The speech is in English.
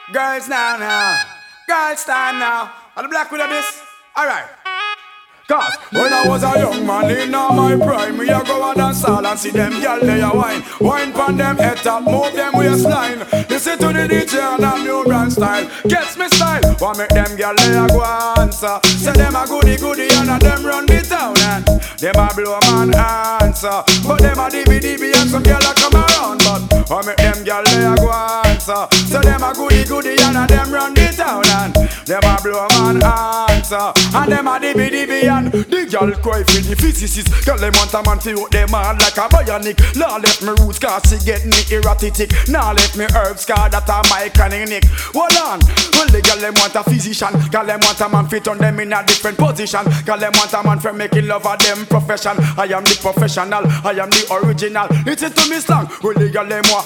Girls now. Girls time now. Are the black with this? Alright. Cause when I was a young man in my prime, me a go a dance hall and see them gyal they a wine. Wine pon them head top, move them waistline. Listen to the DJ and a new brand style. Gets me style, want make them gyal they a go answer. Say them a goody and a them run the town and them a blow man answer. But them a DB and some gyal a come around. But want make them gyal they a go answer. Say them a goody and a them run the town and them a blow man answer. And them a DB and the girl cry for the physicist. Girl them want a man fi out them hard like a bionic. Now let me roots cause she get me erratic. Now let me herbs cause that a my chronic. Hold on. Well the girl them want a physician. Girl them want a man fit on them in a different position. Girl them want a man for making love of them profession. I am the professional, I am the original. Listen to me slang. Well the girl them want